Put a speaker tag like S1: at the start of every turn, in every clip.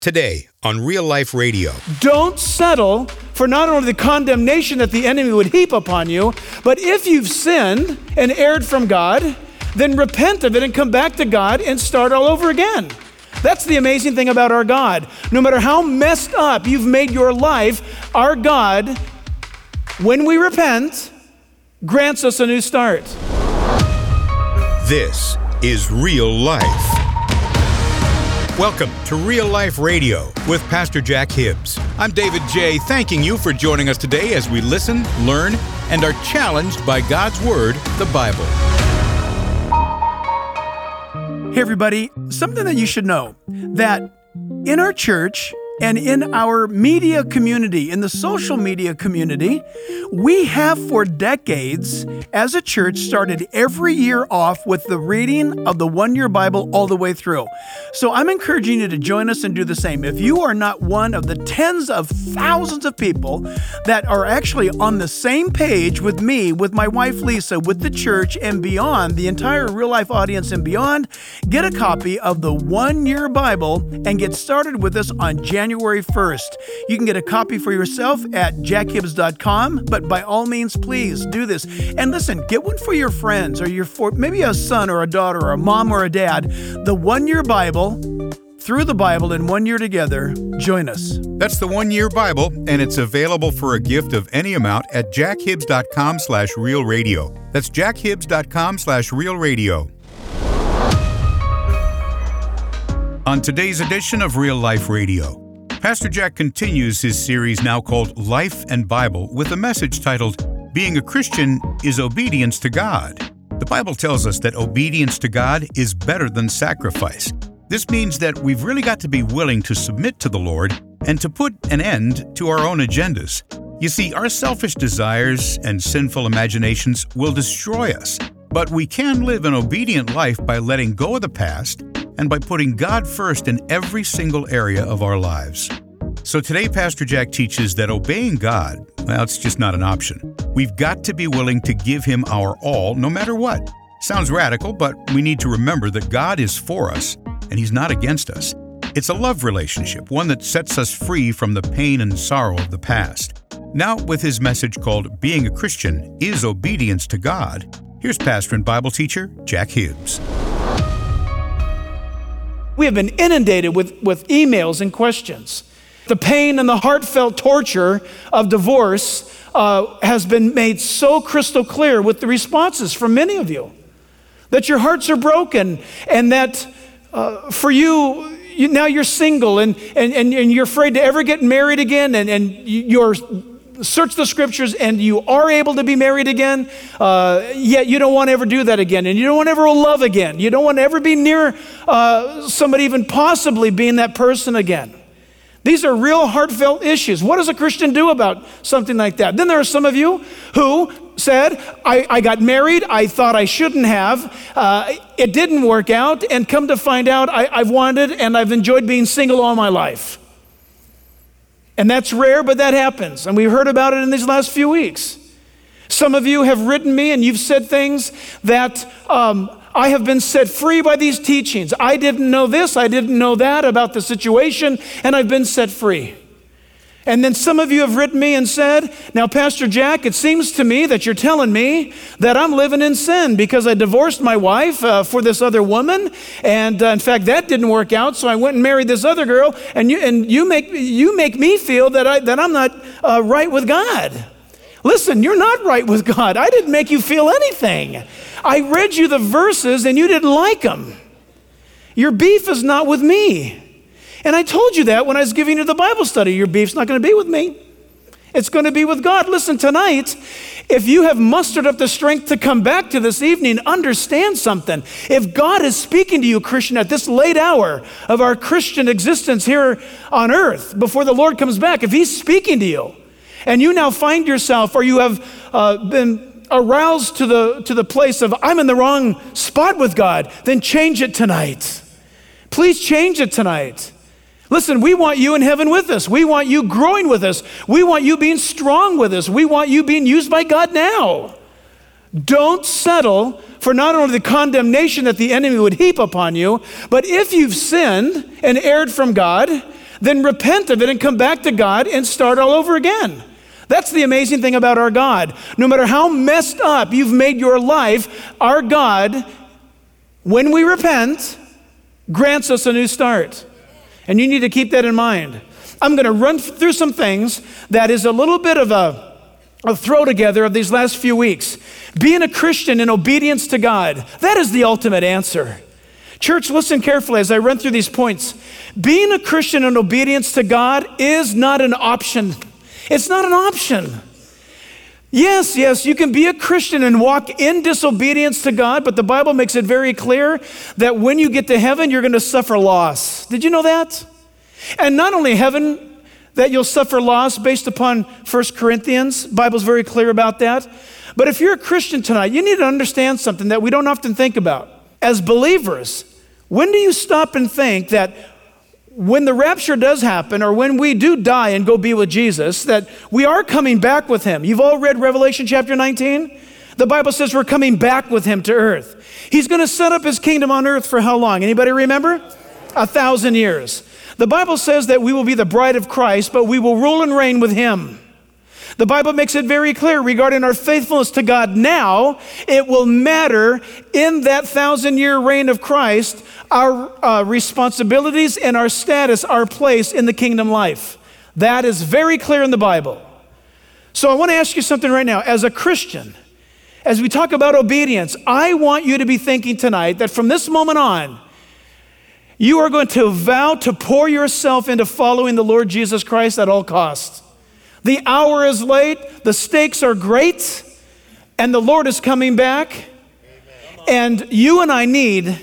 S1: Today on Real Life Radio.
S2: Don't settle for not only the condemnation that the enemy would heap upon you, but if you've sinned and erred from God, then repent of it and come back to God and start all over again. That's the amazing thing about our God. No matter how messed up you've made your life, our God, when we repent, grants us a new start.
S1: This is Real Life. Welcome to Real Life Radio with Pastor Jack Hibbs. I'm David J., thanking you for joining us today as we listen, learn, and are challenged by God's Word, the Bible.
S2: Hey everybody, something that you should know, that in our church and in our media community, in the social media community, we have for decades, as a church, started every year off with the reading of the one-year Bible all the way through. So I'm encouraging you to join us and do the same. If you are not one of the tens of thousands of people that are actually on the same page with me, with my wife Lisa, with the church and beyond, the entire Real Life audience and beyond, get a copy of the one-year Bible and get started with us on January 1st. You can get a copy for yourself at jackhibbs.com, but by all means, please do this. And listen, get one for your friends or maybe a son or a daughter or a mom or a dad. The one-year Bible, through the Bible in 1 year together. Join us.
S1: That's the one-year Bible, and it's available for a gift of any amount at jackhibbs.com/realradio. That's jackhibbs.com/realradio. On today's edition of Real Life Radio, Pastor Jack continues his series now called Life and Bible with a message titled, Being a Christian is Obedience to God. The Bible tells us that obedience to God is better than sacrifice. This means that we've really got to be willing to submit to the Lord and to put an end to our own agendas. You see, our selfish desires and sinful imaginations will destroy us, but we can live an obedient life by letting go of the past and by putting God first in every single area of our lives. So today, Pastor Jack teaches that obeying God, well, it's just not an option. We've got to be willing to give Him our all, no matter what. Sounds radical, but we need to remember that God is for us, and He's not against us. It's a love relationship, one that sets us free from the pain and sorrow of the past. Now, with his message called Being a Christian is Obedience to God, here's pastor and Bible teacher Jack Hibbs.
S2: We have been inundated with emails and questions. The pain and the heartfelt torture of divorce has been made so crystal clear with the responses from many of you. That your hearts are broken and that for you now you're single and you're afraid to ever get married again and you're search the scriptures and you are able to be married again, yet you don't want to ever do that again, and you don't want to ever love again. You don't want to ever be near somebody even possibly being that person again. These are real heartfelt issues. What does a Christian do about something like that? Then there are some of you who said, I got married, I thought I shouldn't have, it didn't work out, and come to find out I've wanted and I've enjoyed being single all my life. And that's rare, but that happens. And we heard about it in these last few weeks. Some of you have written me and you've said things that I have been set free by these teachings. I didn't know this, I didn't know that about the situation, and I've been set free. And then some of you have written me and said, now Pastor Jack, it seems to me that you're telling me that I'm living in sin because I divorced my wife for this other woman, and in fact that didn't work out, so I went and married this other girl, and you make me feel that I'm not right with God. Listen, you're not right with God. I didn't make you feel anything. I read you the verses and you didn't like them. Your beef is not with me. And I told you that when I was giving you the Bible study. Your beef's not going to be with me. It's going to be with God. Listen, tonight, if you have mustered up the strength to come back to this evening, understand something. If God is speaking to you, Christian, at this late hour of our Christian existence here on earth, before the Lord comes back, if He's speaking to you, and you now find yourself, or you have been aroused to the place of, I'm in the wrong spot with God, then change it tonight. Please change it tonight. Listen, we want you in heaven with us. We want you growing with us. We want you being strong with us. We want you being used by God now. Don't settle for not only the condemnation that the enemy would heap upon you, but if you've sinned and erred from God, then repent of it and come back to God and start all over again. That's the amazing thing about our God. No matter how messed up you've made your life, our God, when we repent, grants us a new start. And you need to keep that in mind. I'm going to run through some things that is a little bit of a throw together of these last few weeks. Being a Christian in obedience to God, that is the ultimate answer. Church, listen carefully as I run through these points. Being a Christian in obedience to God is not an option. It's not an option. Yes, you can be a Christian and walk in disobedience to God, but the Bible makes it very clear that when you get to heaven, you're going to suffer loss. Did you know that? And not only heaven, that you'll suffer loss based upon 1 Corinthians. The Bible's very clear about that. But if you're a Christian tonight, you need to understand something that we don't often think about. As believers, when do you stop and think that when the rapture does happen, or when we do die and go be with Jesus, that we are coming back with him? You've all read Revelation chapter 19? The Bible says we're coming back with him to earth. He's going to set up his kingdom on earth for how long? Anybody remember? 1,000 years. The Bible says that we will be the bride of Christ, but we will rule and reign with him. The Bible makes it very clear regarding our faithfulness to God now. It will matter in that 1,000-year reign of Christ, our responsibilities and our status, our place in the kingdom life. That is very clear in the Bible. So I want to ask you something right now. As a Christian, as we talk about obedience, I want you to be thinking tonight that from this moment on, you are going to vow to pour yourself into following the Lord Jesus Christ at all costs. The hour is late, the stakes are great, and the Lord is coming back. And you and I need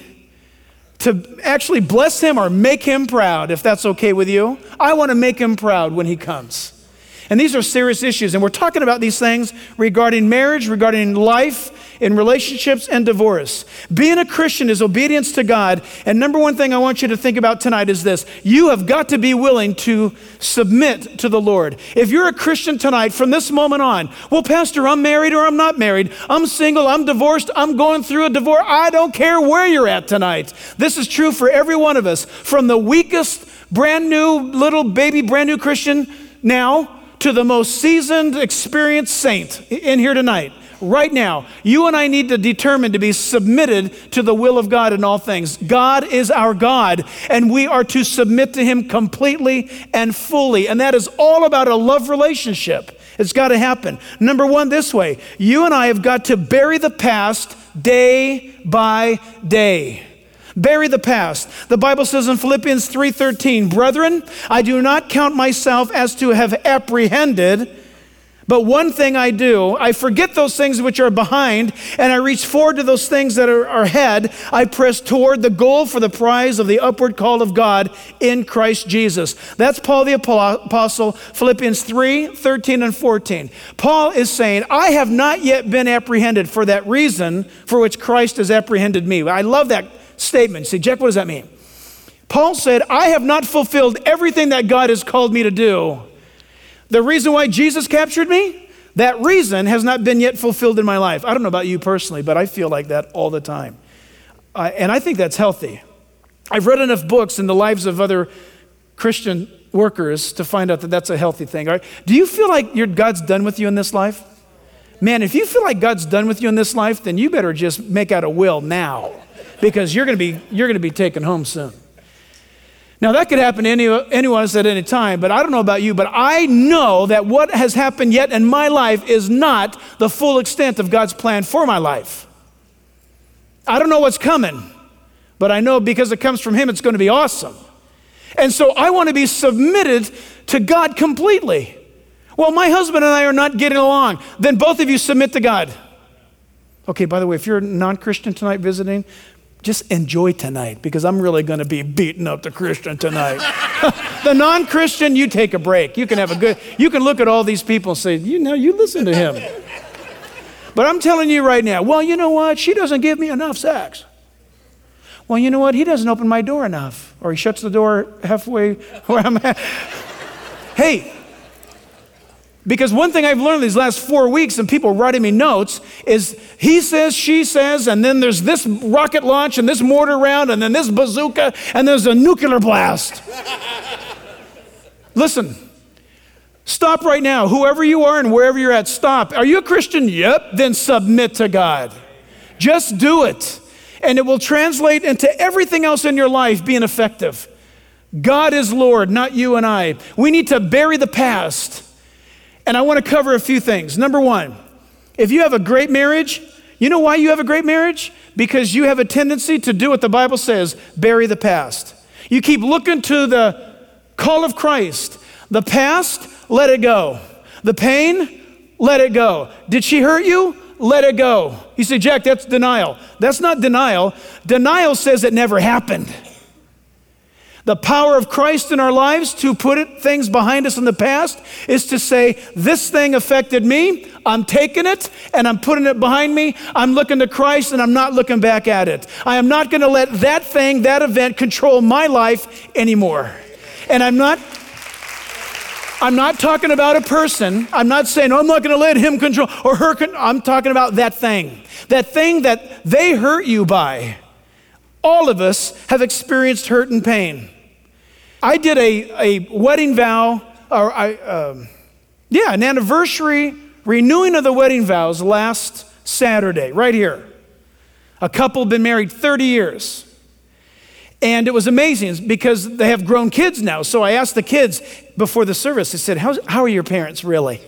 S2: to actually bless him or make him proud, if that's okay with you. I want to make him proud when he comes. And these are serious issues, and we're talking about these things regarding marriage, regarding life, in relationships, and divorce. Being a Christian is obedience to God, and number one thing I want you to think about tonight is this. You have got to be willing to submit to the Lord. If you're a Christian tonight, from this moment on, well, Pastor, I'm married or I'm not married, I'm single, I'm divorced, I'm going through a divorce, I don't care where you're at tonight. This is true for every one of us, from the weakest, brand new, little baby, brand new Christian now, to the most seasoned, experienced saint in here tonight. Right now, you and I need to determine to be submitted to the will of God in all things. God is our God, and we are to submit to him completely and fully. And that is all about a love relationship. It's got to happen. Number one, this way. You and I have got to bury the past day by day. Bury the past. The Bible says in Philippians 3:13, brethren, I do not count myself as to have apprehended, but one thing I do, I forget those things which are behind, and I reach forward to those things that are ahead. I press toward the goal for the prize of the upward call of God in Christ Jesus. That's Paul the Apostle, Philippians 3:13 and 14. Paul is saying, I have not yet been apprehended for that reason for which Christ has apprehended me. I love that statement. See, Jack, what does that mean? Paul said, I have not fulfilled everything that God has called me to do. The reason why Jesus captured me, that reason has not been yet fulfilled in my life. I don't know about you personally, but I feel like that all the time. And I think that's healthy. I've read enough books in the lives of other Christian workers to find out that that's a healthy thing. Right? Do you feel like God's done with you in this life? Man, if you feel like God's done with you in this life, then you better just make out a will now, because you're going to be taken home soon. Now, that could happen to anyone else at any time, but I don't know about you, but I know that what has happened yet in my life is not the full extent of God's plan for my life. I don't know what's coming, but I know because it comes from him, it's going to be awesome. And so I want to be submitted to God completely. Well, my husband and I are not getting along. Then both of you submit to God. Okay, by the way, if you're a non-Christian tonight visiting, just enjoy tonight, because I'm really going to be beating up the Christian tonight. The non-Christian, you take a break. You can look at all these people and say, you listen to him. But I'm telling you right now, well, you know what? She doesn't give me enough sex. Well, you know what? He doesn't open my door enough, or he shuts the door halfway where I'm at. Hey, because one thing I've learned these last 4 weeks, and people writing me notes, is he says, she says, and then there's this rocket launch and this mortar round and then this bazooka and there's a nuclear blast. Listen, stop right now. Whoever you are and wherever you're at, stop. Are you a Christian? Yep. Then submit to God. Just do it. And it will translate into everything else in your life being effective. God is Lord, not you and I. We need to bury the past. And I want to cover a few things. Number one, if you have a great marriage, you know why you have a great marriage? Because you have a tendency to do what the Bible says, bury the past. You keep looking to the call of Christ. The past, let it go. The pain, let it go. Did she hurt you? Let it go. You say, Jack, that's denial. That's not denial. Denial says it never happened. The power of Christ in our lives to put things behind us in the past is to say, this thing affected me, I'm taking it and I'm putting it behind me. I'm looking to Christ and I'm not looking back at it. I am not going to let that thing, that event control my life anymore. And I'm not talking about a person. I'm not saying, I'm not going to let him control or her. I'm talking about that thing that they hurt you by. All of us have experienced hurt and pain. I did a wedding vow, or an anniversary renewing of the wedding vows last Saturday, right here. A couple been married 30 years. And it was amazing because they have grown kids now. So I asked the kids before the service, I said, how are your parents really?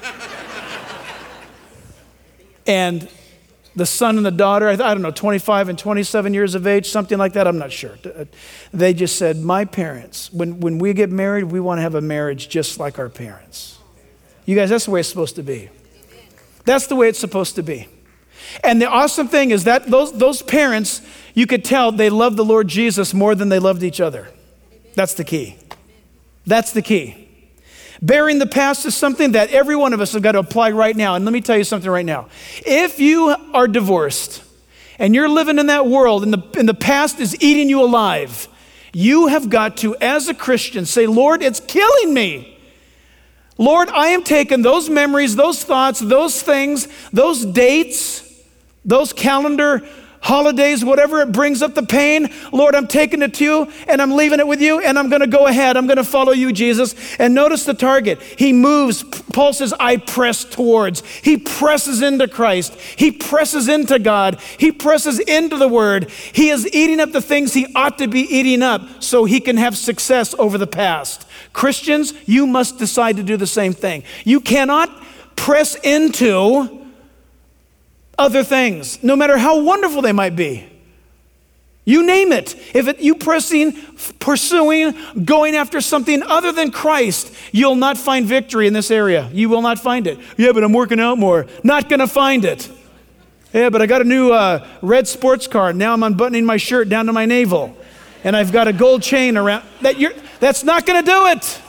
S2: And the son and the daughter, I don't know, 25 and 27 years of age, something like that, I'm not sure. They just said, my parents, when we get married, we want to have a marriage just like our parents. You guys, that's the way it's supposed to be. That's the way it's supposed to be. And the awesome thing is that those parents, you could tell they loved the Lord Jesus more than they loved each other. That's the key. That's the key. Burying the past is something that every one of us have got to apply right now. And let me tell you something right now. If you are divorced and you're living in that world and the past is eating you alive, you have got to, as a Christian, say, Lord, it's killing me. Lord, I am taking those memories, those thoughts, those things, those dates, those calendar holidays, whatever it brings up the pain, Lord, I'm taking it to you and I'm leaving it with you and I'm going to go ahead. I'm going to follow you, Jesus. And notice the target. He moves. Paul says, I press towards. He presses into Christ. He presses into God. He presses into the Word. He is eating up the things he ought to be eating up so he can have success over the past. Christians, you must decide to do the same thing. You cannot press into other things, no matter how wonderful they might be. You name it. You pursuing, going after something other than Christ, you'll not find victory in this area. You will not find it. Yeah, but I'm working out more. Not going to find it. Yeah, but I got a new red sports car. Now I'm unbuttoning my shirt down to my navel. And I've got a gold chain around. That's not going to do it.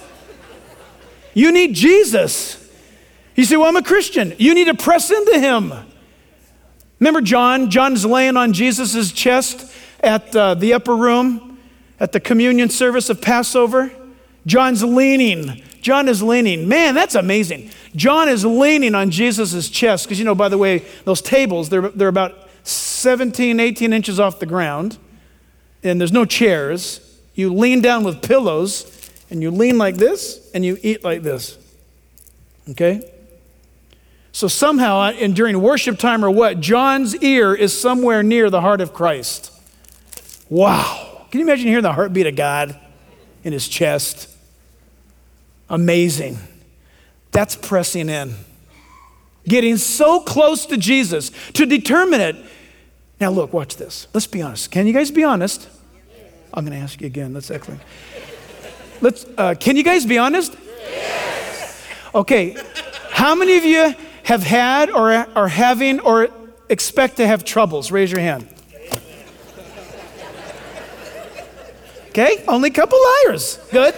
S2: You need Jesus. You say, well, I'm a Christian. You need to press into him. Remember John? John's laying on Jesus' chest at the upper room at the communion service of Passover. John is leaning. Man, that's amazing. John is leaning on Jesus' chest because, by the way, those tables, they're about 17, 18 inches off the ground, and there's no chairs. You lean down with pillows, and you lean like this, and you eat like this. Okay? So somehow, and during worship time or what, John's ear is somewhere near the heart of Christ. Wow. Can you imagine hearing the heartbeat of God in his chest? Amazing. That's pressing in. Getting so close to Jesus to determine it. Now look, watch this. Let's be honest. Can you guys be honest? I'm going to ask you again. That's excellent. Can you guys be honest?
S3: Yes.
S2: Okay. How many of you have had or are having or expect to have troubles? Raise your hand. Okay, only a couple liars. Good.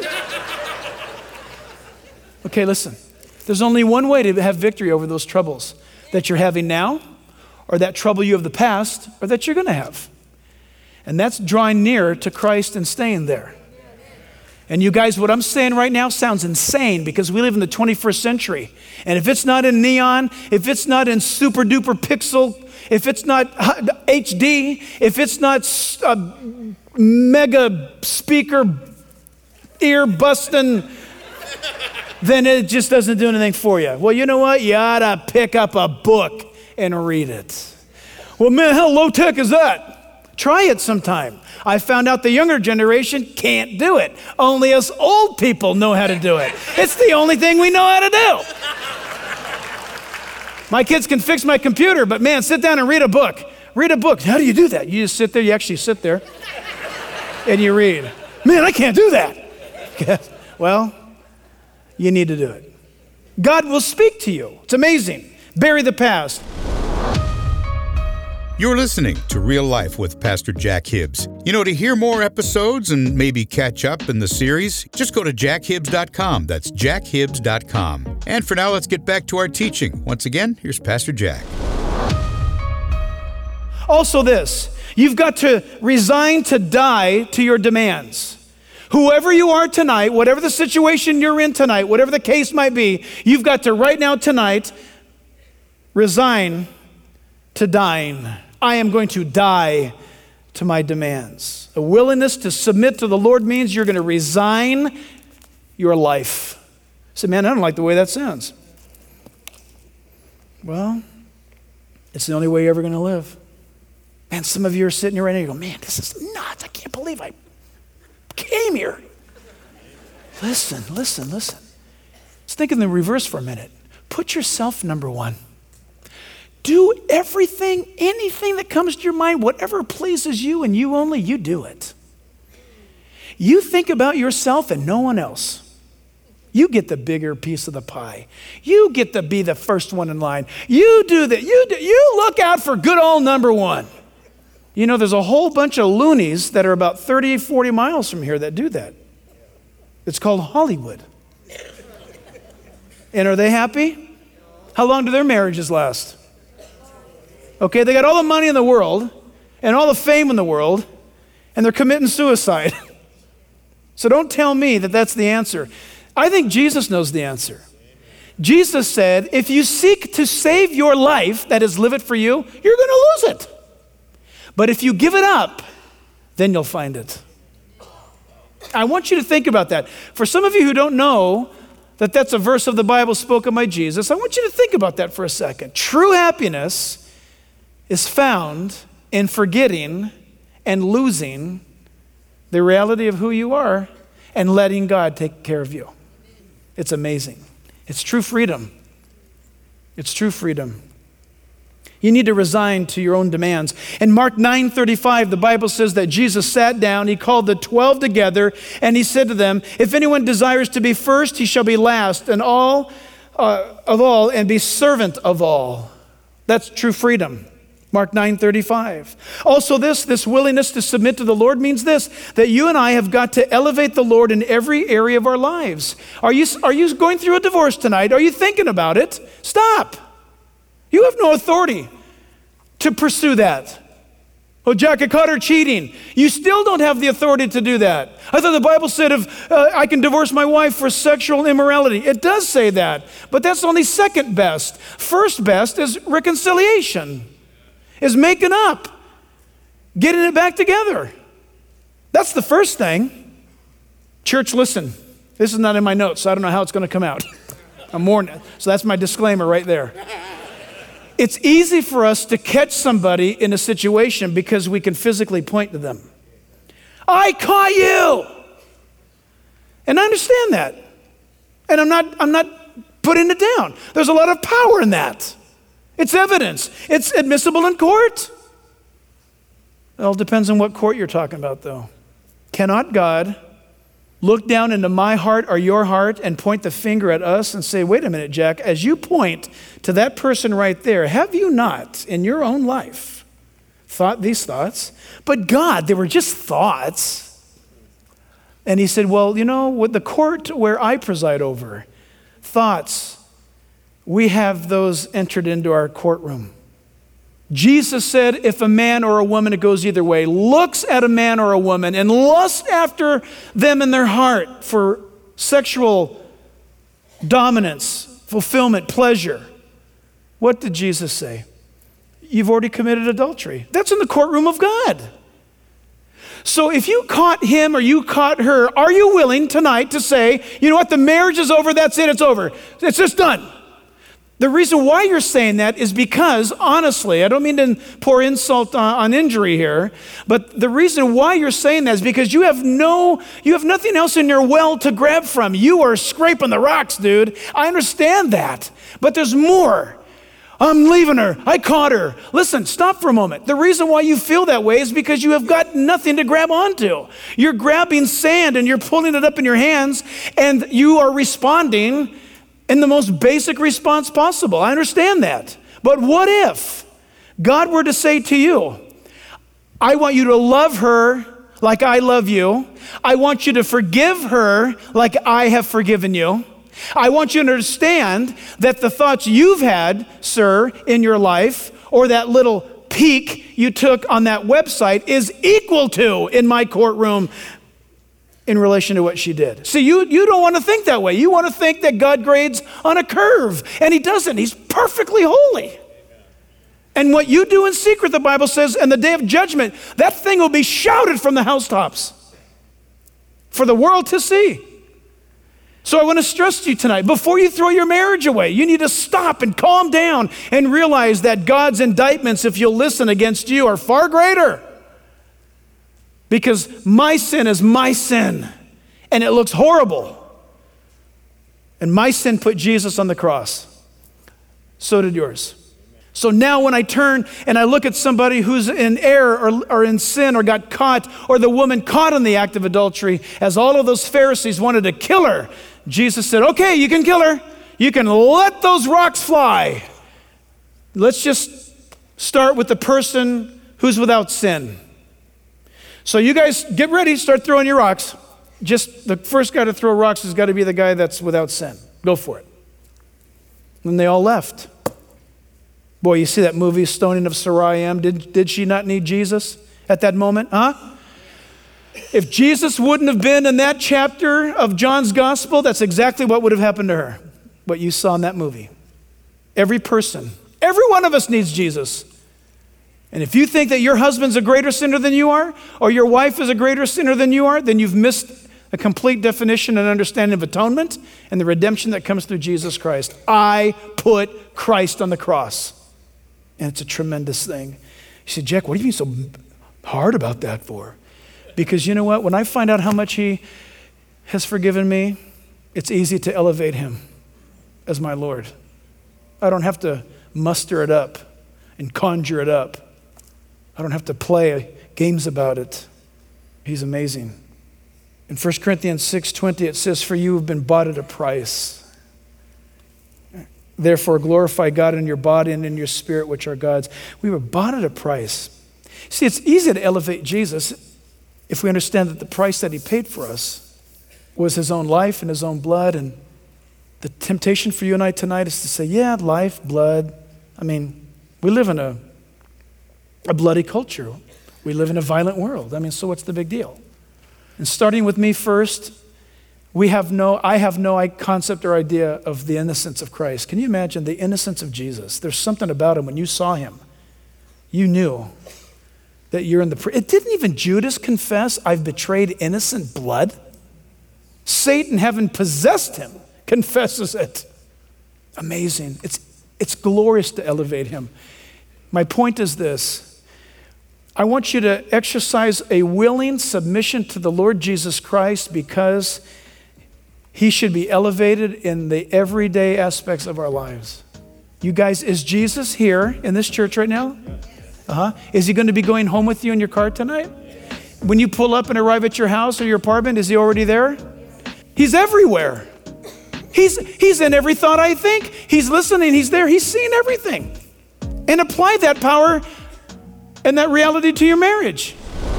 S2: Okay, listen. There's only one way to have victory over those troubles that you're having now, or that trouble you have the past, or that you're going to have. And that's drawing nearer to Christ and staying there. And you guys, what I'm saying right now sounds insane because we live in the 21st century. And if it's not in neon, if it's not in super duper pixel, if it's not HD, if it's not mega speaker, ear busting, then it just doesn't do anything for you. Well, you know what? You ought to pick up a book and read it. Well, man, how low tech is that? Try it sometime. I found out the younger generation can't do it. Only us old people know how to do it. It's the only thing we know how to do. My kids can fix my computer, but man, sit down and read a book. Read a book. How do you do that? You just sit there, you actually sit there, and you read. Man, I can't do that. Well, you need to do it. God will speak to you. It's amazing. Bury the past.
S1: You're listening to Real Life with Pastor Jack Hibbs. You know, to hear more episodes and maybe catch up in the series, just go to jackhibbs.com. That's jackhibbs.com. And for now, let's get back to our teaching. Once again, here's Pastor Jack.
S2: Also this, you've got to resign to die to your demands. Whoever you are tonight, whatever the situation you're in tonight, whatever the case might be, you've got to right now tonight resign to dying. I am going to die to my demands. A willingness to submit to the Lord means you're going to resign your life. I said, man, I don't like the way that sounds. Well, it's the only way you're ever going to live. Man, some of you are sitting here right now, you go, man, this is nuts. I can't believe I came here. Listen. Let's think in the reverse for a minute. Put yourself number one. Do everything, anything that comes to your mind, whatever pleases you and you only, you do it. You think about yourself and no one else. You get the bigger piece of the pie. You get to be the first one in line. You do that. You look out for good old number one. You know, there's a whole bunch of loonies that are about 30, 40 miles from here that do that. It's called Hollywood. And are they happy? How long do their marriages last? Okay, they got all the money in the world and all the fame in the world, and they're committing suicide. So don't tell me that that's the answer. I think Jesus knows the answer. Jesus said, if you seek to save your life, that is, live it for you, you're going to lose it. But if you give it up, then you'll find it. I want you to think about that. For some of you who don't know that that's a verse of the Bible spoken by Jesus, I want you to think about that for a second. True happiness is found in forgetting and losing the reality of who you are and letting God take care of you. It's amazing. It's true freedom. It's true freedom. You need to resign to your own demands. In Mark 9:35, the Bible says that Jesus sat down, he called the 12 together, and he said to them, if anyone desires to be first, he shall be last, and of all, and be servant of all. That's true freedom. Mark 9:35. Also this willingness to submit to the Lord means this, that you and I have got to elevate the Lord in every area of our lives. Are you going through a divorce tonight? Are you thinking about it? Stop. You have no authority to pursue that. Oh, Jack, I caught her cheating. You still don't have the authority to do that. I thought the Bible said if I can divorce my wife for sexual immorality. It does say that, but that's only second best. First best is reconciliation, is making up, getting it back together. That's the first thing. Church, listen. This is not in my notes, so I don't know how it's going to come out. I'm warning. So that's my disclaimer right there. It's easy for us to catch somebody in a situation because we can physically point to them. I caught you. And I understand that. And I'm not putting it down. There's a lot of power in that. It's evidence. It's admissible in court. It all depends on what court you're talking about, though. Cannot God look down into my heart or your heart and point the finger at us and say, wait a minute, Jack, as you point to that person right there, have you not in your own life thought these thoughts? But God, they were just thoughts. And he said, well, you know, with the court where I preside over, thoughts, we have those entered into our courtroom. Jesus said, if a man or a woman, it goes either way, looks at a man or a woman and lusts after them in their heart for sexual dominance, fulfillment, pleasure, what did Jesus say? You've already committed adultery. That's in the courtroom of God. So if you caught him or you caught her, are you willing tonight to say, you know what, the marriage is over, that's it, it's over. It's just done. The reason why you're saying that is because, honestly, I don't mean to pour insult on injury here, but the reason why you're saying that is because you have nothing else in your well to grab from. You are scraping the rocks, dude. I understand that, but there's more. I'm leaving her. I caught her. Listen, stop for a moment. The reason why you feel that way is because you have got nothing to grab onto. You're grabbing sand and you're pulling it up in your hands, and you are responding in the most basic response possible. I understand that. But what if God were to say to you, I want you to love her like I love you. I want you to forgive her like I have forgiven you. I want you to understand that the thoughts you've had, sir, in your life, or that little peek you took on that website is equal to in my courtroom in relation to what she did. See, you don't want to think that way. You want to think that God grades on a curve, and he doesn't. He's perfectly holy. And what you do in secret, the Bible says, in the day of judgment, that thing will be shouted from the housetops for the world to see. So I want to stress to you tonight, before you throw your marriage away, you need to stop and calm down and realize that God's indictments, if you'll listen, against you are far greater. Because my sin is my sin, and it looks horrible. And my sin put Jesus on the cross. So did yours. So now when I turn and I look at somebody who's in error or in sin or got caught, or the woman caught in the act of adultery, as all of those Pharisees wanted to kill her, Jesus said, okay, you can kill her. You can let those rocks fly. Let's just start with the person who's without sin. So you guys get ready, start throwing your rocks. Just the first guy to throw rocks has got to be the guy that's without sin. Go for it. And they all left. Boy, you see that movie, Stoning of Sarai. Did she not need Jesus at that moment? Huh? If Jesus wouldn't have been in that chapter of John's gospel, that's exactly what would have happened to her. What you saw in that movie. Every person, every one of us needs Jesus. And if you think that your husband's a greater sinner than you are, or your wife is a greater sinner than you are, then you've missed a complete definition and understanding of atonement and the redemption that comes through Jesus Christ. I put Christ on the cross. And it's a tremendous thing. You say, Jack, what are you being so hard about that for? Because you know what? When I find out how much he has forgiven me, it's easy to elevate him as my Lord. I don't have to muster it up and conjure it up. I don't have to play games about it. He's amazing. In 1 Corinthians 6:20, it says, for you have been bought at a price. Therefore, glorify God in your body and in your spirit, which are God's. We were bought at a price. See, it's easy to elevate Jesus if we understand that the price that he paid for us was his own life and his own blood. And the temptation for you and I tonight is to say, yeah, life, blood. I mean, we live in a bloody culture. We live in a violent world. I mean, so what's the big deal? And starting with me first, I have no concept or idea of the innocence of Christ. Can you imagine the innocence of Jesus? There's something about him. When you saw him, you knew that you're in the... It didn't even Judas confess, I've betrayed innocent blood. Satan, having possessed him, confesses it. Amazing. It's glorious to elevate him. My point is this. I want you to exercise a willing submission to the Lord Jesus Christ, because he should be elevated in the everyday aspects of our lives. You guys, is Jesus here in this church right now? Is he going to be going home with you in your car tonight? When you pull up and arrive at your house or your apartment, is he already there? He's everywhere. He's in every thought I think. He's listening. He's there. He's seeing everything. And apply that power and that reality to your marriage.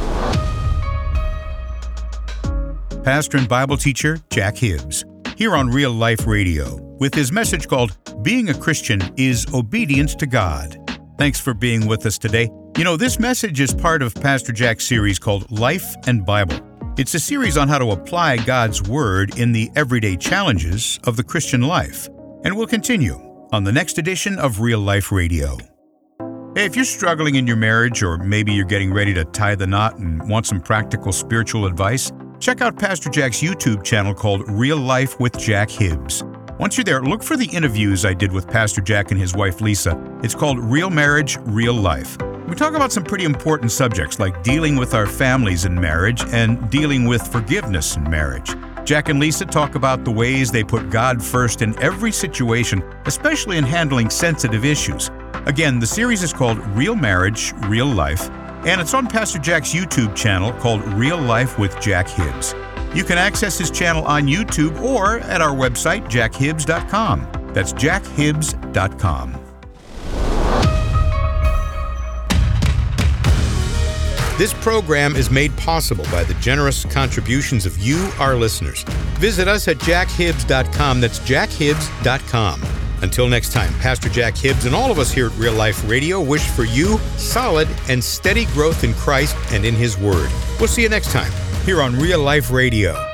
S1: Pastor and Bible teacher Jack Hibbs, here on Real Life Radio, with his message called Being a Christian is Obedience to God. Thanks for being with us today. You know, this message is part of Pastor Jack's series called Life and Bible. It's a series on how to apply God's Word in the everyday challenges of the Christian life. And we'll continue on the next edition of Real Life Radio. Hey, if you're struggling in your marriage, or maybe you're getting ready to tie the knot and want some practical spiritual advice, check out Pastor Jack's YouTube channel called Real Life with Jack Hibbs. Once you're there, look for the interviews I did with Pastor Jack and his wife Lisa. It's called Real Marriage, Real Life. We talk about some pretty important subjects like dealing with our families in marriage and dealing with forgiveness in marriage. Jack and Lisa talk about the ways they put God first in every situation, especially in handling sensitive issues. Again, the series is called Real Marriage, Real Life, and it's on Pastor Jack's YouTube channel called Real Life with Jack Hibbs. You can access his channel on YouTube or at our website, jackhibbs.com. That's jackhibbs.com. This program is made possible by the generous contributions of you, our listeners. Visit us at jackhibbs.com. That's jackhibbs.com. Until next time, Pastor Jack Hibbs and all of us here at Real Life Radio wish for you solid and steady growth in Christ and in His Word. We'll see you next time here on Real Life Radio.